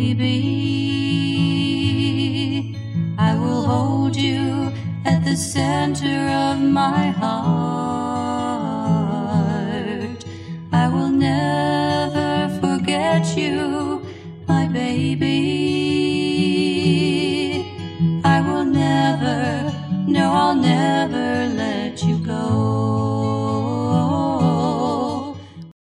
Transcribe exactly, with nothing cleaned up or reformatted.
baby. I will hold you at the center of my heart. I will never forget you, my baby. I will never, no, I'll never